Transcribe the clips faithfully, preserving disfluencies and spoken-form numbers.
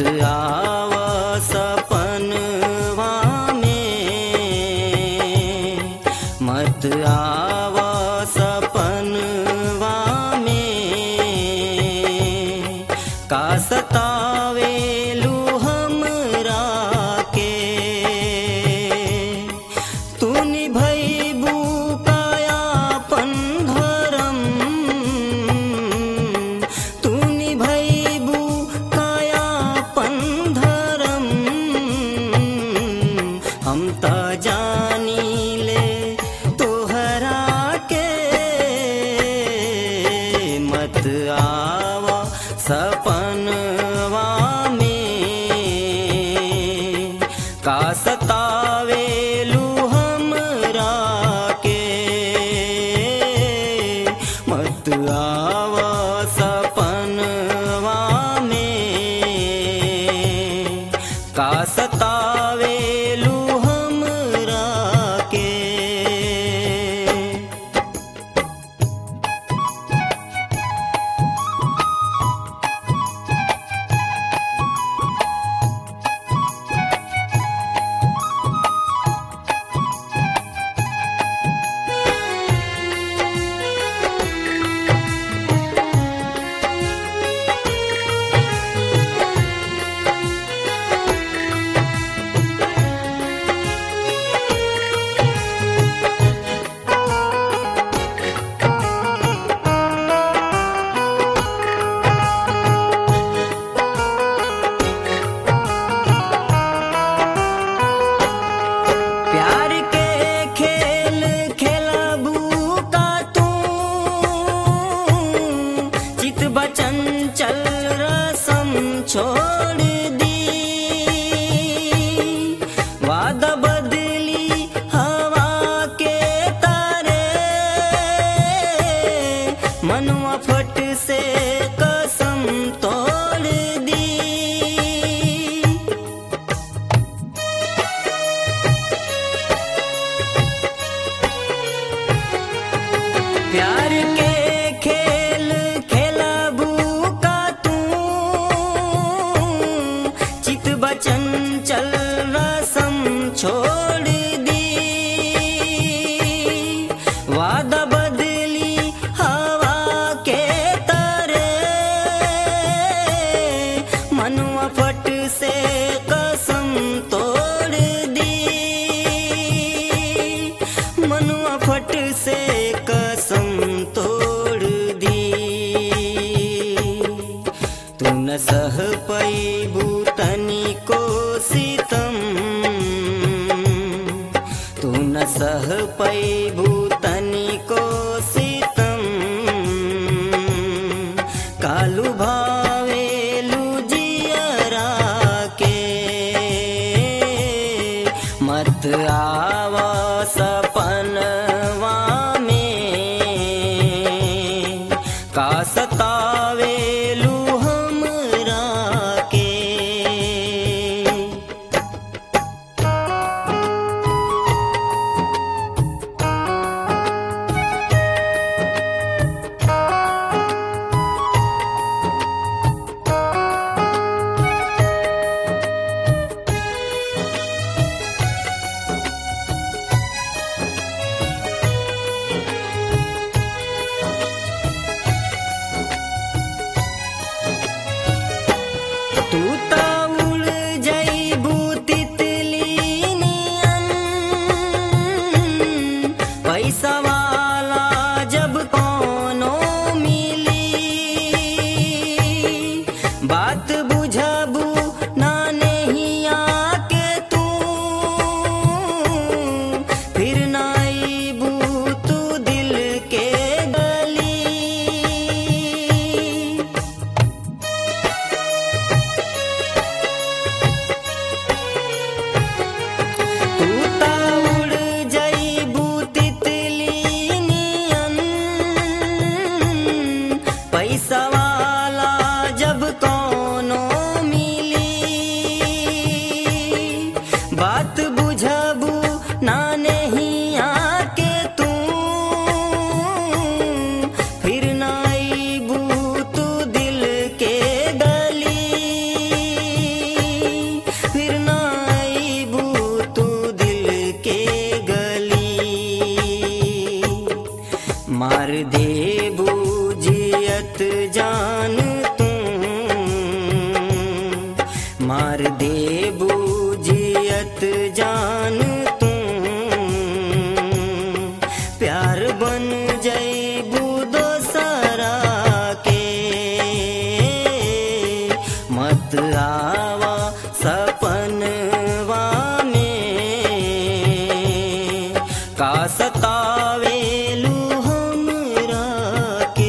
आव सपनवा में, मत आव सपनवा में, का सतावेलू हमरा के, तू निभैबू कायापन धर्म, तू निभैबू कायापन धर्म, हम त जानी ले तोहरा के, मत आव सपनवा में, का सतावेलू हमरा के, मत आव सपनवा में, का सतावेलू हमरा के। प्यार के खेल खेलबू का तू, चित बचन चल रसम छोड़ दी, वादा बदली हवा के तारे, मनवा फट से कसम तोड़ दी। प्यार के खेल खेलबू का तू, चित बचन चल रसम छोड़ दी, वादा बदली हवा के तारे, मनवा फट से कसम तोड़ दी, मनवा फट से कसम तोड़ दी। तू न सह पैबू तनिको सितम, तू न सह पैबू तनिको सितम, कालू भावेलू जियरा के, मत आव सपनवा में, का सतावेलू हमरा के। तू त उड़ जइबू तितली नियन, पैसा वाला जब कोनो मिली, बात बुझबू ना नहिया के तू, फिर ना अइबू तू दिल के गली। तू त उड़ जइबू तितली नियन, पैसा वाला जब कोनो जान तू मार देबू जियत जान तू प्यार बन जैबू दोसरा के मत आवा सपनवा में का सतावेलू हमरा के।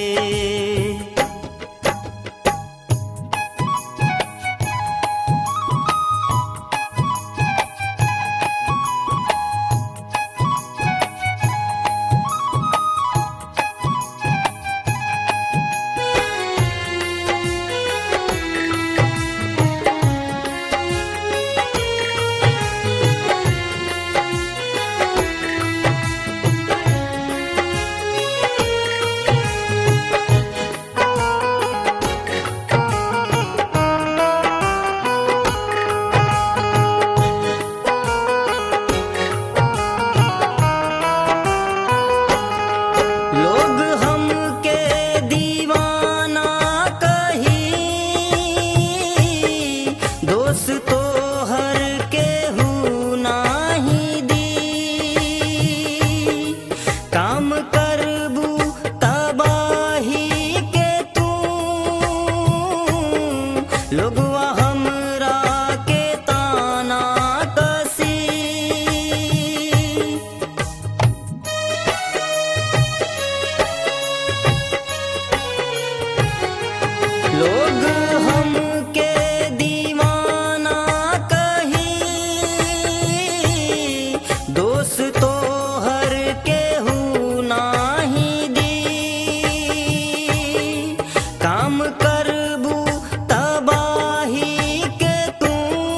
लोग हमके दीवाना कही दोष तोहर केहू नाही दी काम करबू तबाही के तू लोगवा हमरा के ताना कसी। लोग हमके दीवाना कही दोष तोहर केहू नाही दी काम करबू तबाही के तू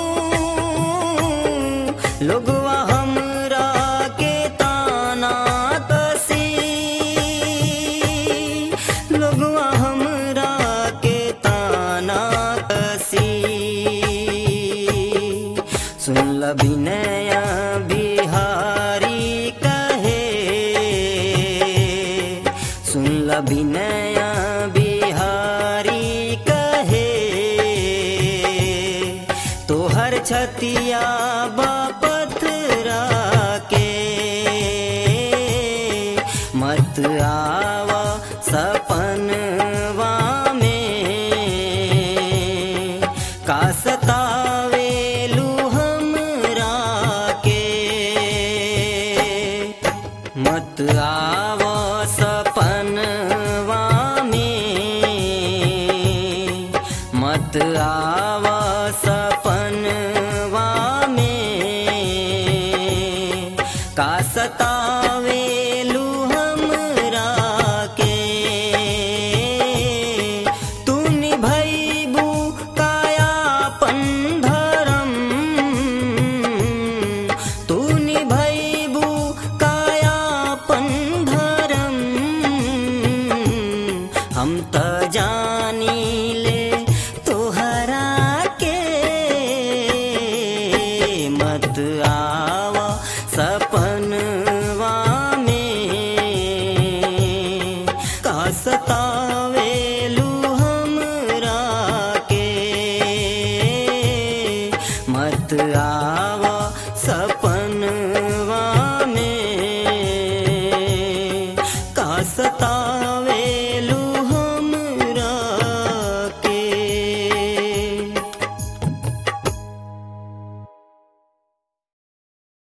लोगवा हमरा के ताना कसी। लोगवा हमरा के ताना कसी। सुन ल विनय बिहारी कहे सुन ल विनय बिहारी कहे तोहर छतिया बापथरा के मत आवा सपनवा में का सतावेलू हमरा के। मत आवा सपनवा में मत आवा सपनवा में का सतावेलू हमरा के। तू निभैबू कायापन धर्म तू निभैबू कायापन धर्म हम त जानी ले तोहरा के। मत आवा सपनवा में का सतावेलू हमरा के। मत आ